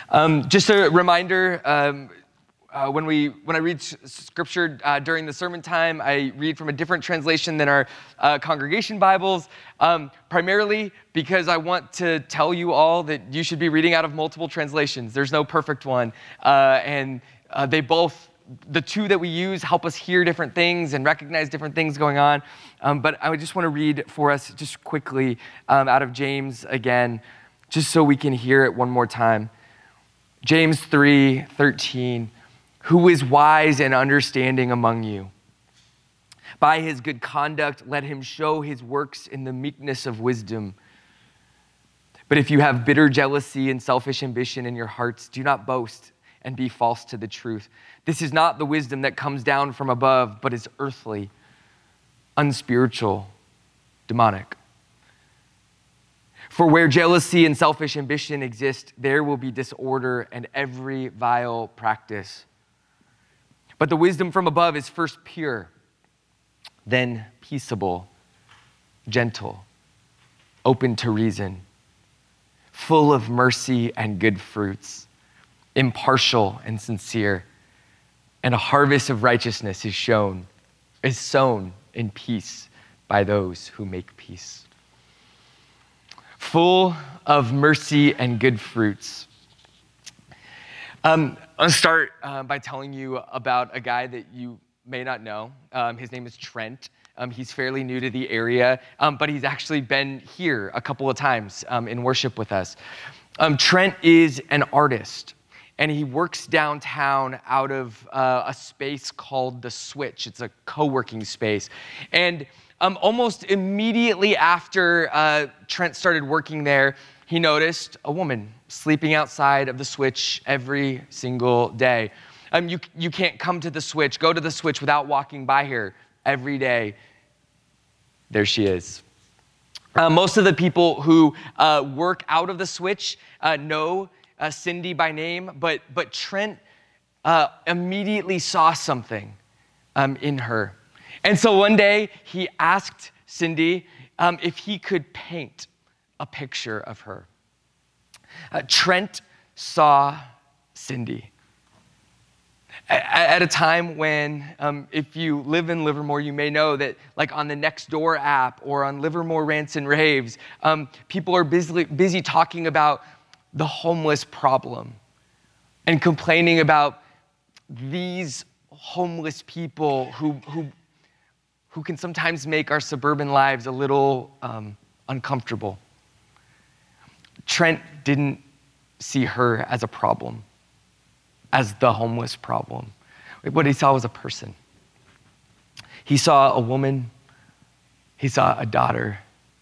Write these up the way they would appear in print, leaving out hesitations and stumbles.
Just a reminder, when I read scripture during the sermon time, I read from a different translation than our congregation Bibles, primarily because I want to tell you all that you should be reading out of multiple translations. There's no perfect one, and they both, the two that we use, help us hear different things and recognize different things going on. But I just want to read for us just quickly out of James again, just so we can hear it one more time. James 3:13, who is wise and understanding among you? By his good conduct, let him show his works in the meekness of wisdom. But if you have bitter jealousy and selfish ambition in your hearts, do not boast and be false to the truth. This is not the wisdom that comes down from above, but is earthly, unspiritual, demonic. For where jealousy and selfish ambition exist, there will be disorder and every vile practice. But the wisdom from above is first pure, then peaceable, gentle, open to reason, full of mercy and good fruits, impartial and sincere, and a harvest of righteousness is sown in peace by those who make peace. Full of mercy and good fruits. I'll start by telling you about a guy that you may not know. His name is Trent. He's fairly new to the area, but he's actually been here a couple of times in worship with us. Trent is an artist, and he works downtown out of a space called The Switch. It's a co-working space. And almost immediately after Trent started working there, he noticed a woman sleeping outside of The Switch every single day. You can't come to The Switch, go to The Switch without walking by here every day. There she is. Most of the people who work out of The Switch know Cindy by name, but Trent immediately saw something in her. And so one day he asked Cindy if he could paint a picture of her. Trent saw Cindy at a time when, if you live in Livermore, you may know that, like on the Nextdoor app or on Livermore Rants and Raves, people are busy talking about the homeless problem and complaining about these homeless people who can sometimes make our suburban lives a little uncomfortable. Trent didn't see her as a problem, as the homeless problem. What he saw was a person. He saw a woman. He saw a daughter.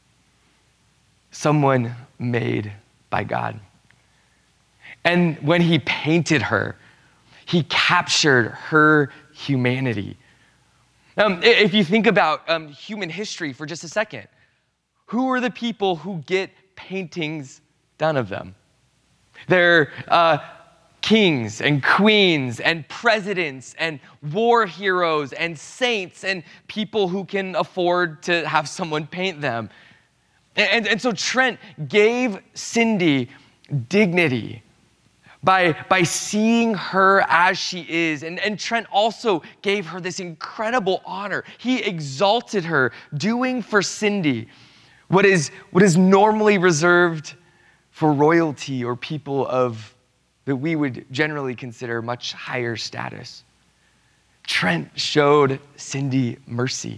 Someone made by God. And when he painted her, he captured her humanity. If you think about human history for just a second, who are the people who get paintings done of them? They're kings and queens and presidents and war heroes and saints and people who can afford to have someone paint them. And so Trent gave Cindy dignity by seeing her as she is. And Trent also gave her this incredible honor. He exalted her, doing for Cindy what is normally reserved for royalty or people that we would generally consider much higher status. Trent showed Cindy mercy.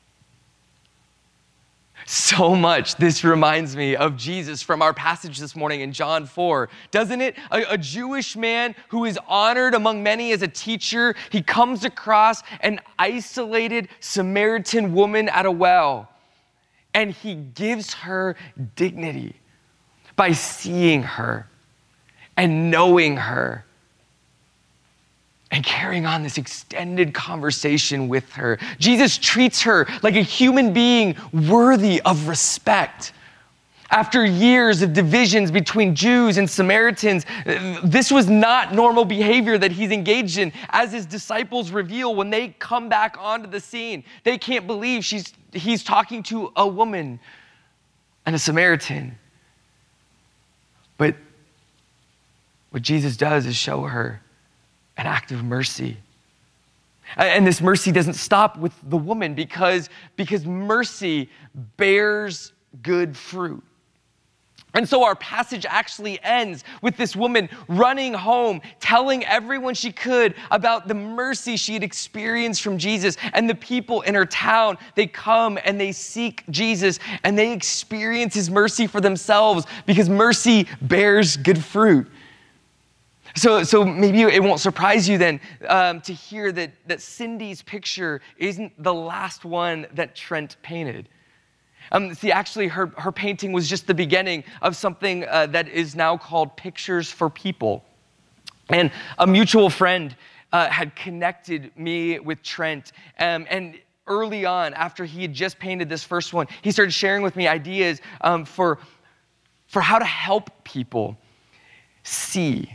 So much this reminds me of Jesus from our passage this morning in John 4, doesn't it? A Jewish man who is honored among many as a teacher, he comes across an isolated Samaritan woman at a well, and he gives her dignity by seeing her and knowing her and carrying on this extended conversation with her. Jesus treats her like a human being worthy of respect. After years of divisions between Jews and Samaritans, this was not normal behavior that he's engaged in. As his disciples reveal when they come back onto the scene, they can't believe he's talking to a woman and a Samaritan. But what Jesus does is show her an act of mercy. And this mercy doesn't stop with the woman because mercy bears good fruit. And so our passage actually ends with this woman running home, telling everyone she could about the mercy she had experienced from Jesus. And the people in her town, they come and they seek Jesus and they experience his mercy for themselves because mercy bears good fruit. So maybe it won't surprise you then to hear that Cindy's picture isn't the last one that Trent painted. See, actually, her painting was just the beginning of something that is now called Pictures for People. And a mutual friend had connected me with Trent. And early on, after he had just painted this first one, he started sharing with me ideas for how to help people see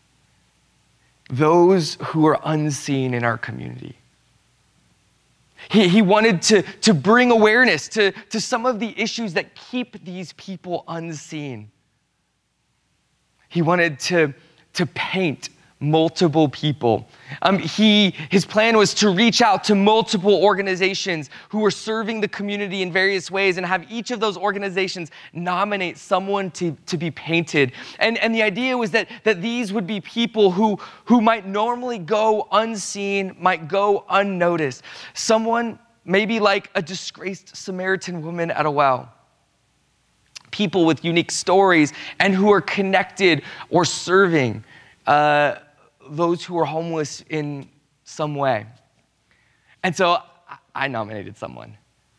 those who are unseen in our community. He wanted to bring awareness to some of the issues that keep these people unseen. He wanted to paint multiple people. His plan was to reach out to multiple organizations who were serving the community in various ways and have each of those organizations nominate someone to be painted. And the idea was that these would be people who might normally go unseen, might go unnoticed. Someone maybe like a disgraced Samaritan woman at a well. People with unique stories and who are connected or serving those who are homeless in some way. And so I nominated someone.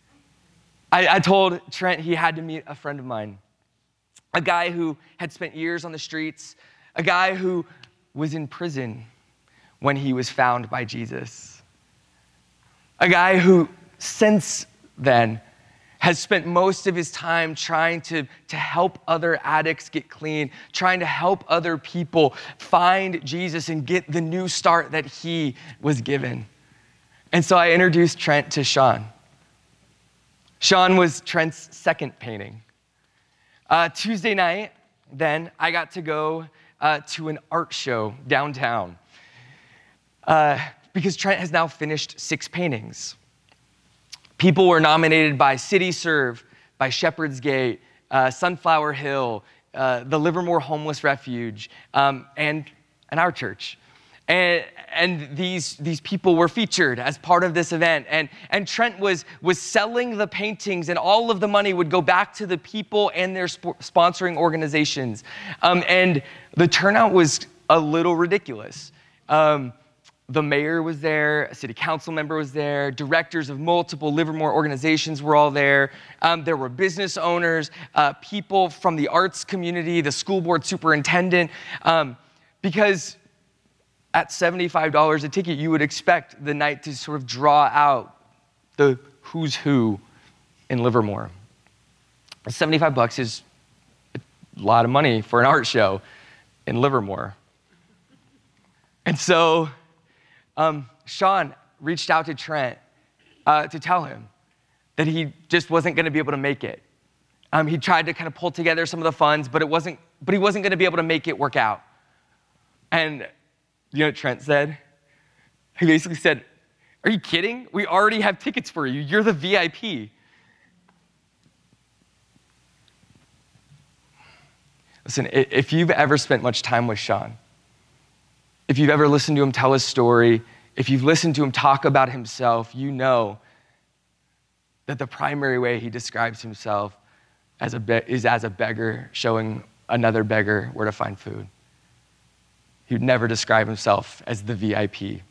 I told Trent he had to meet a friend of mine, a guy who had spent years on the streets, a guy who was in prison when he was found by Jesus, a guy who since then has spent most of his time trying to help other addicts get clean, trying to help other people find Jesus and get the new start that he was given. And so I introduced Trent to Sean. Sean was Trent's second painting. Tuesday night, then, I got to go to an art show downtown because Trent has now finished 6 paintings. People were nominated by CityServe, by Shepherd's Gate, Sunflower Hill, the Livermore Homeless Refuge, and our church. And these people were featured as part of this event. And Trent was selling the paintings, and all of the money would go back to the people and their sponsoring organizations. And the turnout was a little ridiculous. The mayor was there, a city council member was there, directors of multiple Livermore organizations were all there. There were business owners, people from the arts community, the school board superintendent, because at $75 a ticket, you would expect the night to sort of draw out the who's who in Livermore. $75 is a lot of money for an art show in Livermore. And so Sean reached out to Trent to tell him that he just wasn't going to be able to make it. He tried to kind of pull together some of the funds, but he wasn't going to be able to make it work out. And you know what Trent said? He basically said, "Are you kidding? We already have tickets for you. You're the VIP." Listen, if you've ever spent much time with Sean, if you've ever listened to him tell his story, if you've listened to him talk about himself, you know that the primary way he describes himself is as a beggar showing another beggar where to find food. He would never describe himself as the VIP.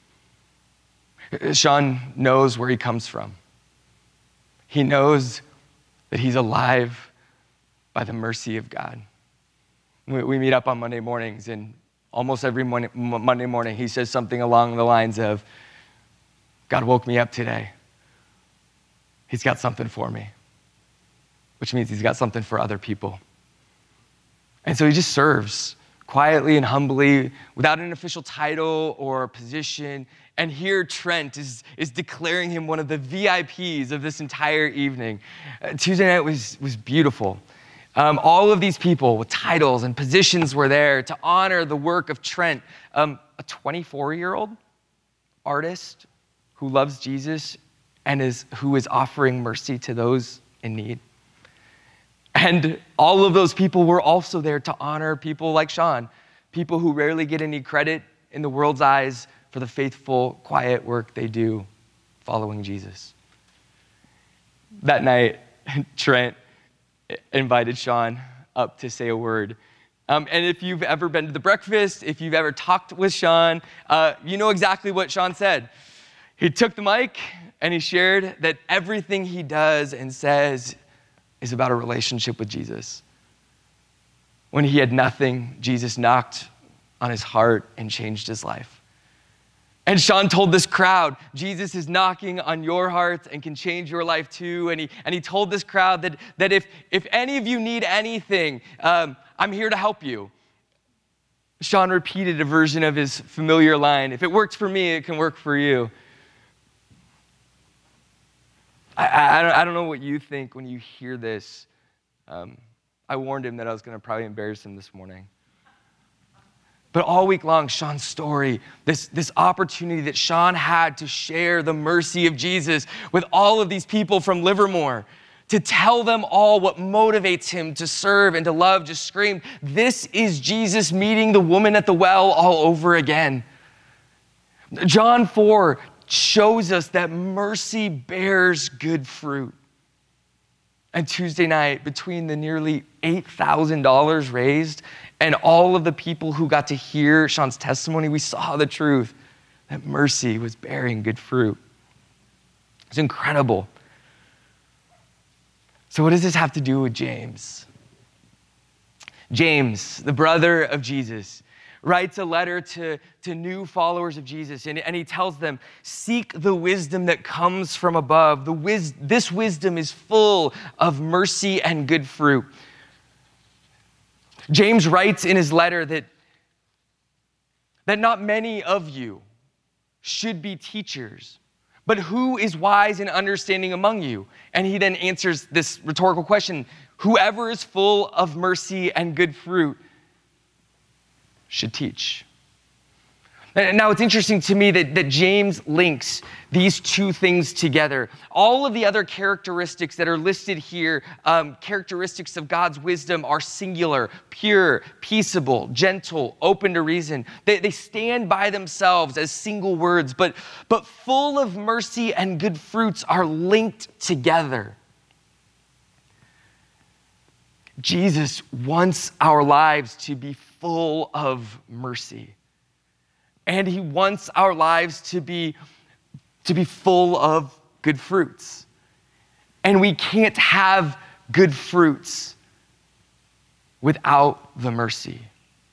Sean knows where he comes from. He knows that he's alive by the mercy of God. We meet up on Monday mornings, and almost every Monday morning, he says something along the lines of, "God woke me up today. He's got something for me," which means he's got something for other people. And so he just serves quietly and humbly, without an official title or position. And here Trent is declaring him one of the VIPs of this entire evening. Tuesday night was beautiful. All of these people with titles and positions were there to honor the work of Trent, a 24-year-old artist who loves Jesus and who is offering mercy to those in need. And all of those people were also there to honor people like Sean, people who rarely get any credit in the world's eyes for the faithful, quiet work they do following Jesus. That night, Trent invited Sean up to say a word. And if you've ever been to the breakfast, if you've ever talked with Sean, you know exactly what Sean said. He took the mic and he shared that everything he does and says is about a relationship with Jesus. When he had nothing, Jesus knocked on his heart and changed his life. And Sean told this crowd, Jesus is knocking on your heart and can change your life too. And he told this crowd that if any of you need anything, I'm here to help you. Sean repeated a version of his familiar line, if it worked for me, it can work for you. I don't know what you think when you hear this. I warned him that I was going to probably embarrass him this morning. But all week long, Sean's story, this opportunity that Sean had to share the mercy of Jesus with all of these people from Livermore, to tell them all what motivates him to serve and to love, just screamed, this is Jesus meeting the woman at the well all over again. John 4 shows us that mercy bears good fruit. And Tuesday night, between the nearly $8,000 raised and all of the people who got to hear Sean's testimony, we saw the truth that mercy was bearing good fruit. It's incredible. So what does this have to do with James? James, the brother of Jesus, writes a letter to new followers of Jesus, and he tells them, seek the wisdom that comes from above. This wisdom is full of mercy and good fruit. James writes in his letter that not many of you should be teachers, but who is wise and understanding among you? And he then answers this rhetorical question, whoever is full of mercy and good fruit should teach. Now, it's interesting to me that James links these two things together. All of the other characteristics that are listed here, characteristics of God's wisdom, are singular, pure, peaceable, gentle, open to reason. They stand by themselves as single words, but full of mercy and good fruits are linked together. Jesus wants our lives to be full of mercy. And he wants our lives to be full of good fruits. And we can't have good fruits without the mercy.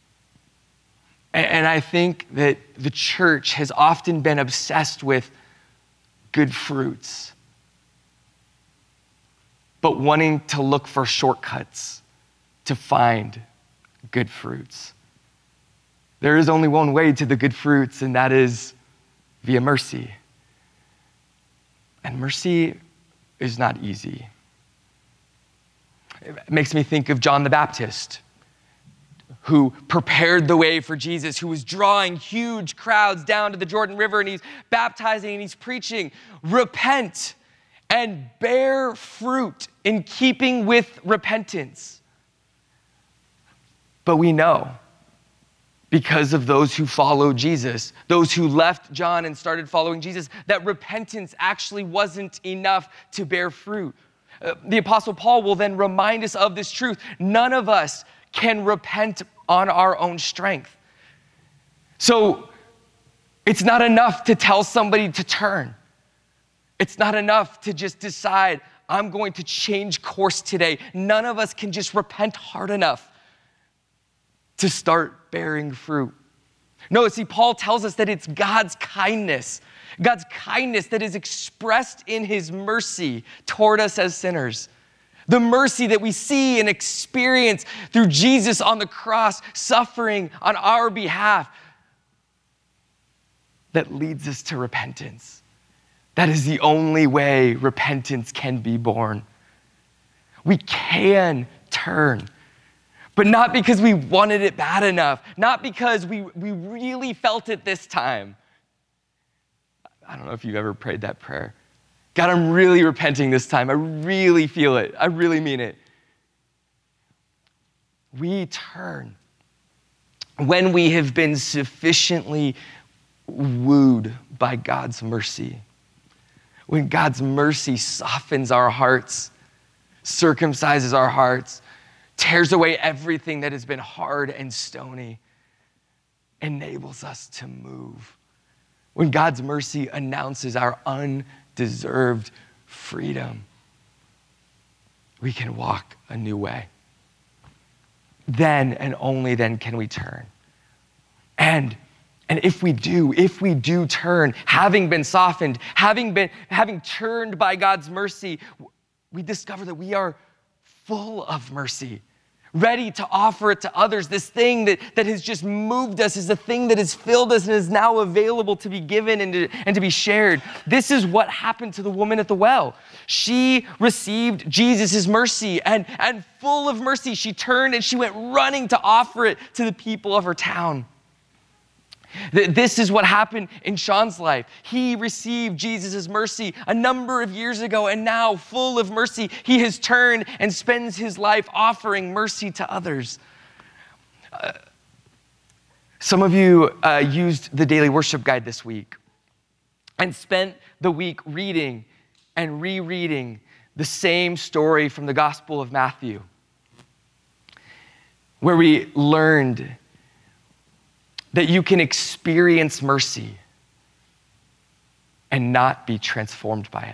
And I think that the church has often been obsessed with good fruits, but wanting to look for shortcuts to find good fruits. There is only one way to the good fruits, and that is via mercy. And mercy is not easy. It makes me think of John the Baptist, who prepared the way for Jesus, who was drawing huge crowds down to the Jordan River, and he's baptizing and he's preaching, repent and bear fruit in keeping with repentance. But we know, because of those who follow Jesus, those who left John and started following Jesus, that repentance actually wasn't enough to bear fruit. The Apostle Paul will then remind us of this truth. None of us can repent on our own strength. So it's not enough to tell somebody to turn. It's not enough to just decide, I'm going to change course today. None of us can just repent hard enough to start bearing fruit. No, see, Paul tells us that it's God's kindness that is expressed in his mercy toward us as sinners. The mercy that we see and experience through Jesus on the cross, suffering on our behalf, that leads us to repentance. That is the only way repentance can be born. We can turn. But not because we wanted it bad enough, not because we really felt it this time. I don't know if you've ever prayed that prayer. God, I'm really repenting this time. I really feel it. I really mean it. We turn when we have been sufficiently wooed by God's mercy. When God's mercy softens our hearts, circumcises our hearts, tears away everything that has been hard and stony, enables us to move. When God's mercy announces our undeserved freedom, we can walk a new way. Then and only then can we turn. And if we do turn, having been softened, having turned by God's mercy, we discover that we are full of mercy, ready to offer it to others. This thing that has just moved us is the thing that has filled us and is now available to be given and to be shared. This is what happened to the woman at the well. She received Jesus' mercy, and full of mercy, she turned and she went running to offer it to the people of her town. This is what happened in Sean's life. He received Jesus' mercy a number of years ago, and now, full of mercy, he has turned and spends his life offering mercy to others. Some of you used the Daily Worship Guide this week and spent the week reading and rereading the same story from the Gospel of Matthew, where we learned that you can experience mercy and not be transformed by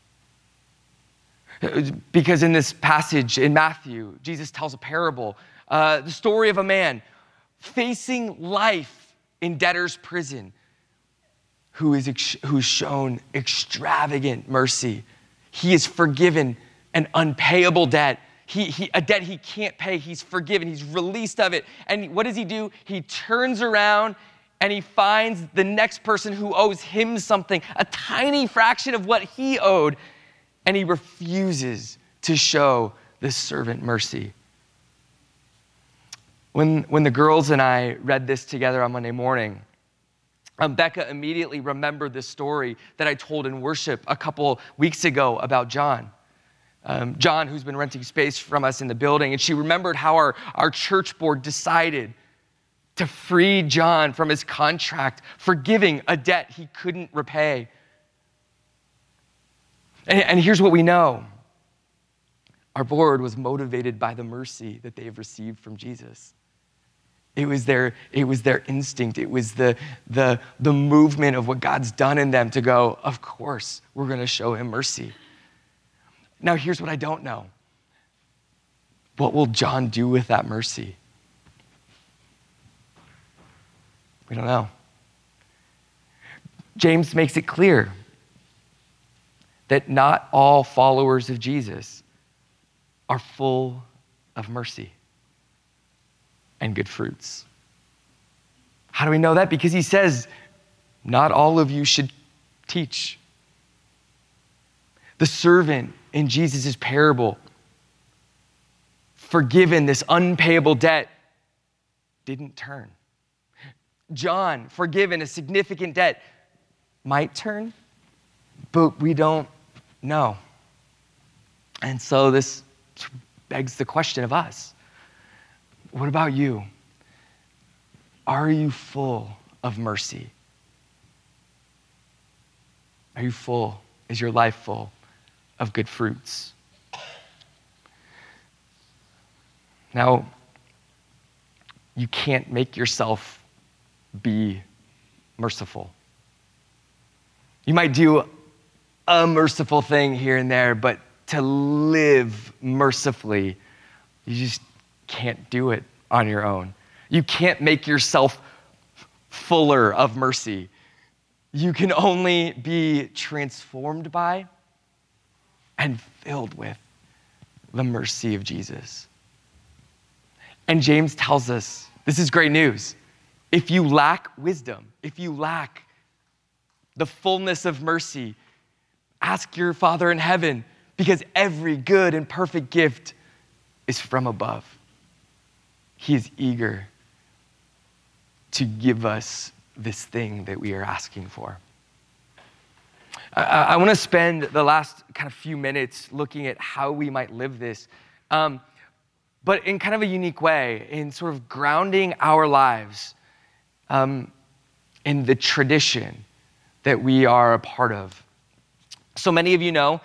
it. Because in this passage in Matthew, Jesus tells a parable, the story of a man facing life in debtor's prison who's shown extravagant mercy. He is forgiven an unpayable debt. A debt he can't pay, he's forgiven, he's released of it. And what does he do? He turns around and he finds the next person who owes him something, a tiny fraction of what he owed, and he refuses to show this servant mercy. When the girls and I read this together on Monday morning, Becca immediately remembered the story that I told in worship a couple weeks ago about John. John, who's been renting space from us in the building, and she remembered how our church board decided to free John from his contract, forgiving a debt he couldn't repay. And here's what we know. Our board was motivated by the mercy that they have received from Jesus. It was their instinct. It was the movement of what God's done in them to go, of course, we're going to show him mercy. Now, here's what I don't know. What will John do with that mercy? We don't know. James makes it clear that not all followers of Jesus are full of mercy and good fruits. How do we know that? Because he says, not all of you should teach. The servant in Jesus' parable, forgiven this unpayable debt, didn't turn. John, forgiven a significant debt, might turn, but we don't know. And so this begs the question of us. What about you? Are you full of mercy? Are you full? Is your life full of good fruits? Now, you can't make yourself be merciful. You might do a merciful thing here and there, but to live mercifully, you just can't do it on your own. You can't make yourself fuller of mercy. You can only be transformed by and filled with the mercy of Jesus. And James tells us, this is great news. If you lack wisdom, if you lack the fullness of mercy, ask your Father in heaven, because every good and perfect gift is from above. He is eager to give us this thing that we are asking for. I want to spend the last kind of few minutes looking at how we might live this, but in kind of a unique way, in sort of grounding our lives in the tradition that we are a part of. So many of you know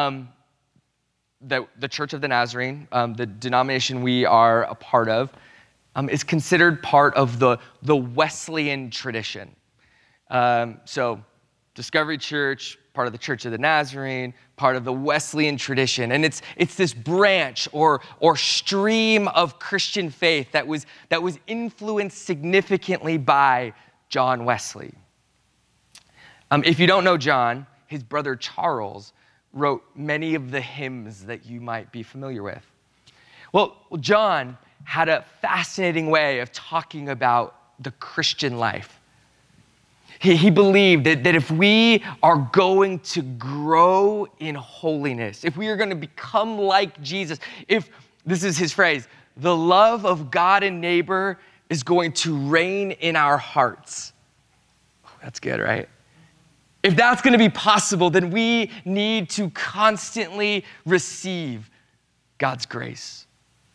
that the Church of the Nazarene, the denomination we are a part of, is considered part of the Wesleyan tradition. So Discovery Church, part of the Church of the Nazarene, part of the Wesleyan tradition. And it's this branch or stream of Christian faith that was influenced significantly by John Wesley. If you don't know John, his brother Charles wrote many of the hymns that you might be familiar with. Well, John had a fascinating way of talking about the Christian life. He believed that if we are going to grow in holiness, if we are going to become like Jesus, if, this is his phrase, the love of God and neighbor is going to reign in our hearts. That's good, right? If that's going to be possible, then we need to constantly receive God's grace.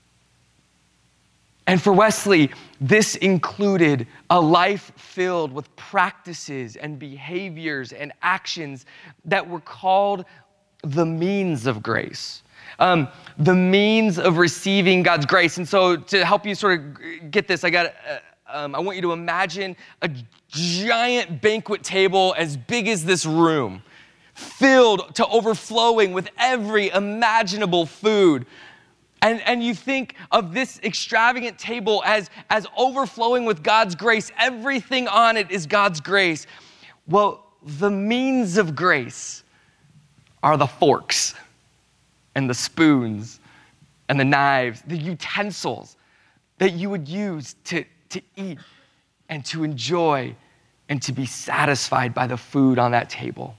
And for Wesley, this included a life filled with practices and behaviors and actions that were called the means of grace, the means of receiving God's grace. And so to help you sort of get this, I want you to imagine a giant banquet table as big as this room, filled to overflowing with every imaginable food. And you think of this extravagant table as overflowing with God's grace. Everything on it is God's grace. Well, the means of grace are the forks and the spoons and the knives, the utensils that you would use to eat and to enjoy and to be satisfied by the food on that table.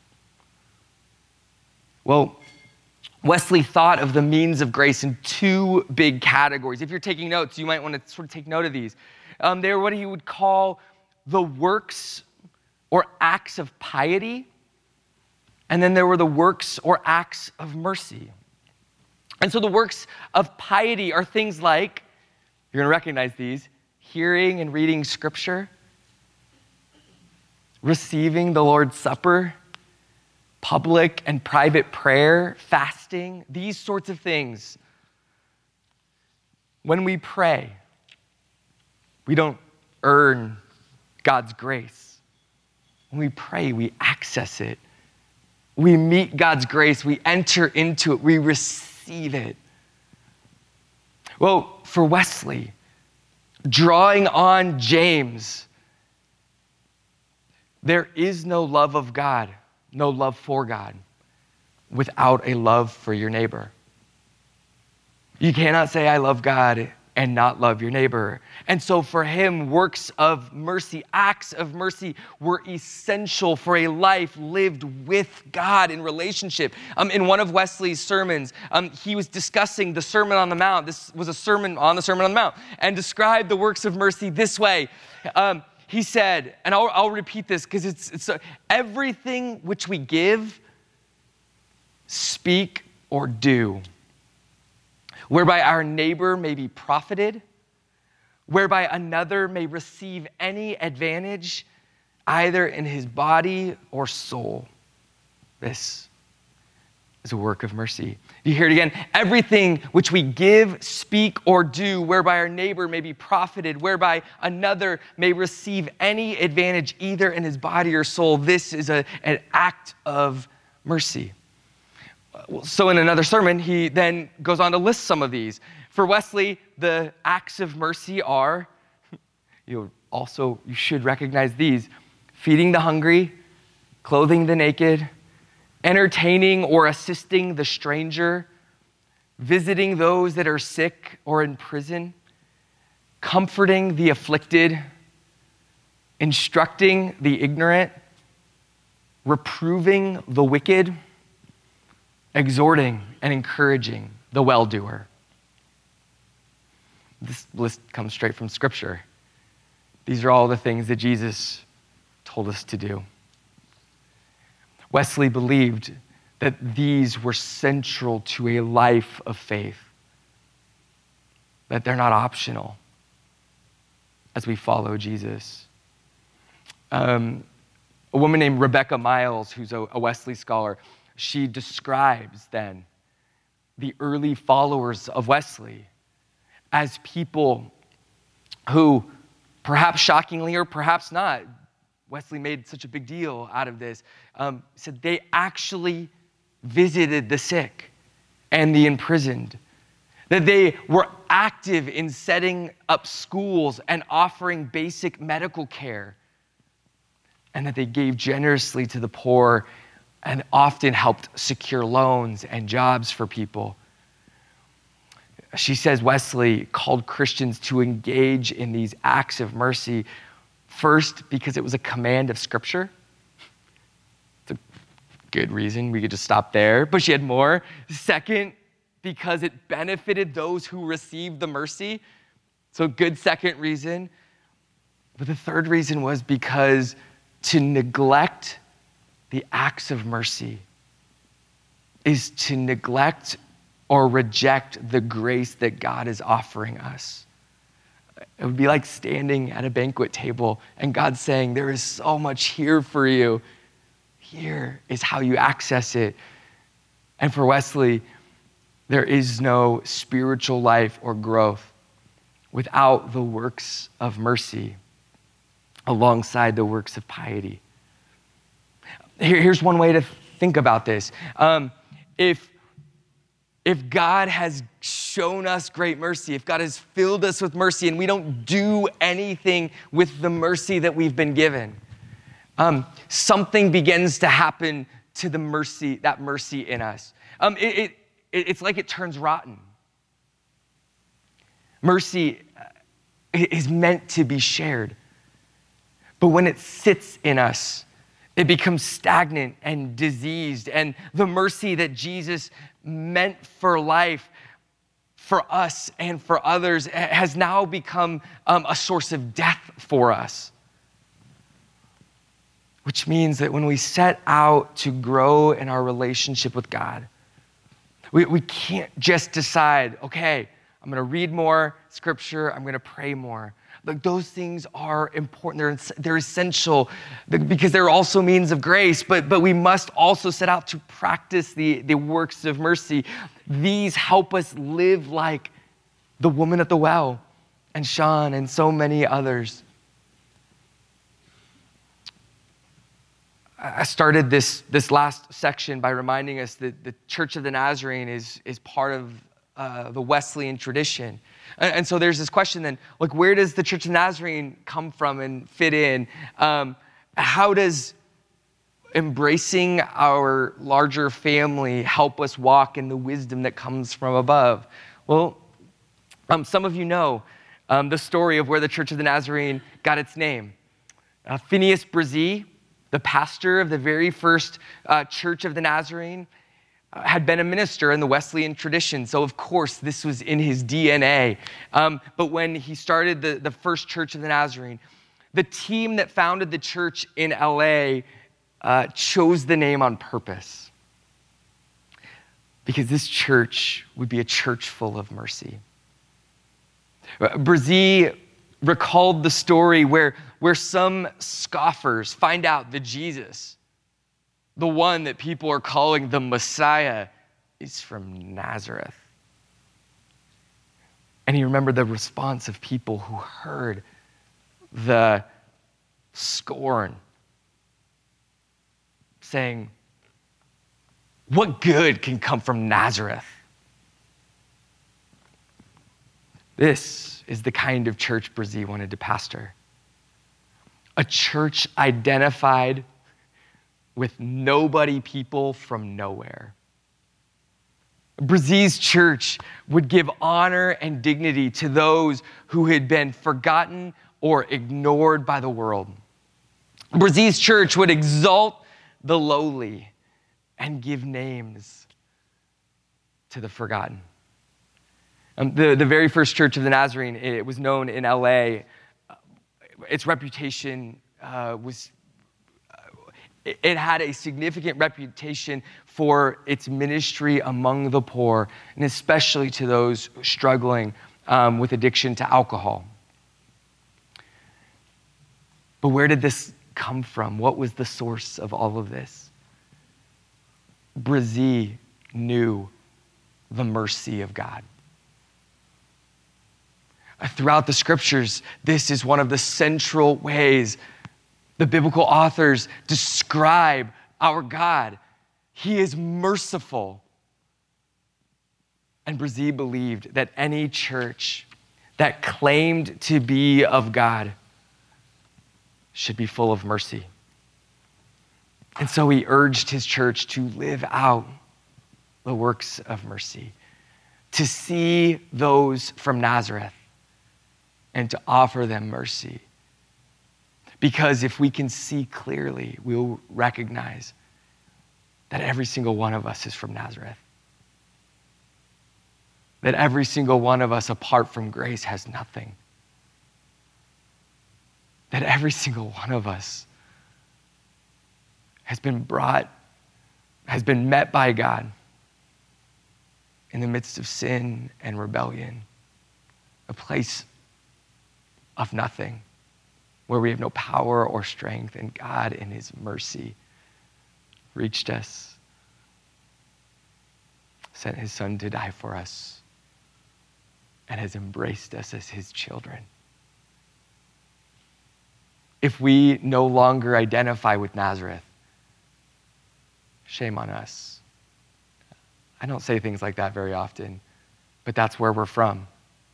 Well, Wesley thought of the means of grace in two big categories. If you're taking notes, you might want to sort of take note of these. They're what he would call the works or acts of piety, and then there were the works or acts of mercy. And so the works of piety are things like, you're going to recognize these, hearing and reading scripture, receiving the Lord's Supper, public and private prayer, fasting, these sorts of things. When we pray, we don't earn God's grace. When we pray, we access it. We meet God's grace, we enter into it, we receive it. Well, for Wesley, drawing on James, there is no love of God, no love for God, without a love for your neighbor. You cannot say, I love God, and not love your neighbor. And so for him, works of mercy, acts of mercy were essential for a life lived with God in relationship. In one of Wesley's sermons, he was discussing the Sermon on the Mount. This was a sermon on the Sermon on the Mount, and described the works of mercy this way. He said, and I'll repeat this because it's everything which we give, speak, or do, whereby our neighbor may be profited, whereby another may receive any advantage, either in his body or soul. This is a work of mercy. You hear it again. Everything which we give, speak, or do, whereby our neighbor may be profited, whereby another may receive any advantage, either in his body or soul. This is an act of mercy. So in another sermon, he then goes on to list some of these. For Wesley, the acts of mercy are, you should recognize these: feeding the hungry, clothing the naked, entertaining or assisting the stranger, visiting those that are sick or in prison, comforting the afflicted, instructing the ignorant, reproving the wicked, exhorting and encouraging the well-doer. This list comes straight from Scripture. These are all the things that Jesus told us to do. Wesley believed that these were central to a life of faith, that they're not optional as we follow Jesus. A woman named Rebecca Miles, who's a Wesley scholar, she describes then the early followers of Wesley as people who, perhaps shockingly or perhaps not, Wesley made such a big deal out of this, said they actually visited the sick and the imprisoned, that they were active in setting up schools and offering basic medical care, and that they gave generously to the poor and often helped secure loans and jobs for people. She says Wesley called Christians to engage in these acts of mercy, first, because it was a command of Scripture. It's a good reason. We could just stop there, but she had more. Second, because it benefited those who received the mercy. So good second reason. But the third reason was because to neglect the acts of mercy is to neglect or reject the grace that God is offering us. It would be like standing at a banquet table and God saying, there is so much here for you. Here is how you access it. And for Wesley, there is no spiritual life or growth without the works of mercy alongside the works of piety. Here's one way to think about this. If God has shown us great mercy, if God has filled us with mercy and we don't do anything with the mercy that we've been given, something begins to happen to the mercy, that mercy in us. It's like it turns rotten. Mercy is meant to be shared. But when it sits in us, it becomes stagnant and diseased. And the mercy that Jesus meant for life, for us and for others, has now become a source of death for us. Which means that when we set out to grow in our relationship with God, we can't just decide, okay, I'm going to read more Scripture, I'm going to pray more. Like, those things are important. They're essential because they're also means of grace, but we must also set out to practice the works of mercy. These help us live like the woman at the well and Sean and so many others. I started this last section by reminding us that the Church of the Nazarene is part of the Wesleyan tradition. And so there's this question then, like, where does the Church of the Nazarene come from and fit in? How does embracing our larger family help us walk in the wisdom that comes from above? Well, some of you know the story of where the Church of the Nazarene got its name. Phineas Bresee, the pastor of the very first Church of the Nazarene, had been a minister in the Wesleyan tradition. So of course, this was in his DNA. But when he started the first Church of the Nazarene, the team that founded the church in LA chose the name on purpose, because this church would be a church full of mercy. Bresee recalled the story where some scoffers find out that Jesus, the one that people are calling the Messiah, is from Nazareth. And he remembered the response of people who heard the scorn, saying, "What good can come from Nazareth?" This is the kind of church Bresee wanted to pastor. A church identified with nobody people from nowhere. Bresee's church would give honor and dignity to those who had been forgotten or ignored by the world. Bresee's church would exalt the lowly and give names to the forgotten. The very first Church of the Nazarene, it was known in LA. Its reputation it had a significant reputation for its ministry among the poor, and especially to those struggling with addiction to alcohol. But where did this come from? What was the source of all of this? Brazee knew the mercy of God. Throughout the scriptures, this is one of the central ways the biblical authors describe our God. He is merciful. And Brazee believed that any church that claimed to be of God should be full of mercy. And so he urged his church to live out the works of mercy, to see those from Nazareth and to offer them mercy. Because if we can see clearly, we'll recognize that every single one of us is from Nazareth. That every single one of us, apart from grace, has nothing. That every single one of us has been met by God in the midst of sin and rebellion, a place of nothing, where we have no power or strength, and God in his mercy reached us, sent his son to die for us, and has embraced us as his children. If we no longer identify with Nazareth, shame on us. I don't say things like that very often, but that's where we're from.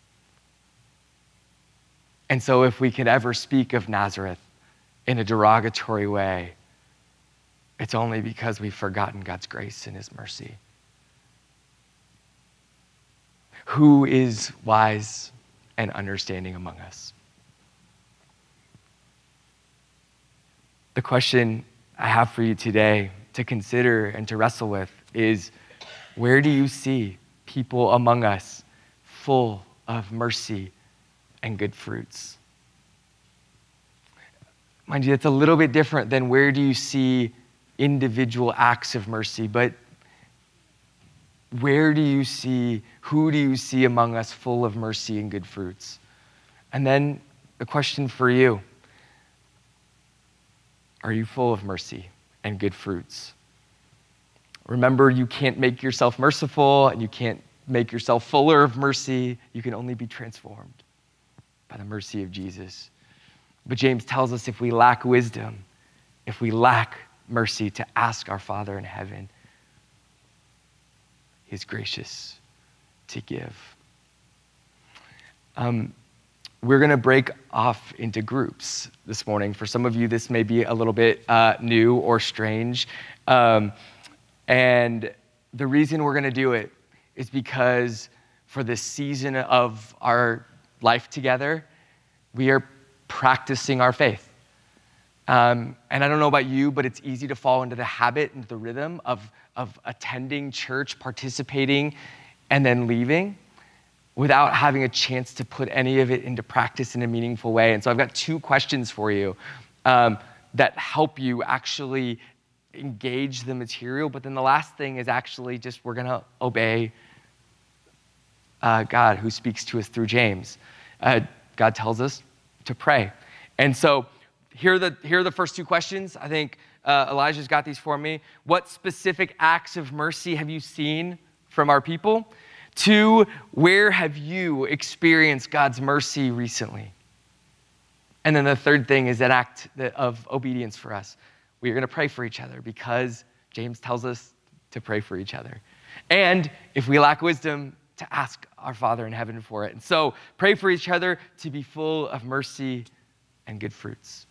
And so if we could ever speak of Nazareth in a derogatory way, it's only because we've forgotten God's grace and his mercy. Who is wise and understanding among us? The question I have for you today to consider and to wrestle with is, where do you see people among us full of mercy and good fruits? Mind you, it's a little bit different than where do you see individual acts of mercy, but who do you see among us full of mercy and good fruits? And then the question for you, are you full of mercy and good fruits? Remember, you can't make yourself merciful and you can't make yourself fuller of mercy. You can only be transformed by the mercy of Jesus. But James tells us if we lack wisdom, if we lack mercy, to ask our Father in heaven. He's gracious to give. We're going to break off into groups this morning. For some of you, this may be a little bit new or strange. And the reason we're going to do it is because for this season of our life together, we are practicing our faith. And I don't know about you, but it's easy to fall into the habit and the rhythm of attending church, participating, and then leaving without having a chance to put any of it into practice in a meaningful way. And so I've got two questions for you that help you actually engage the material. But then the last thing is actually just we're going to obey God, who speaks to us through James. God tells us to pray. And so here are the first two questions. I think Elijah's got these for me. What specific acts of mercy have you seen from our people? 2, where have you experienced God's mercy recently? And then the third thing is an act of obedience for us. We are going to pray for each other because James tells us to pray for each other. And if we lack wisdom, to ask our Father in heaven for it. And so pray for each other to be full of mercy and good fruits.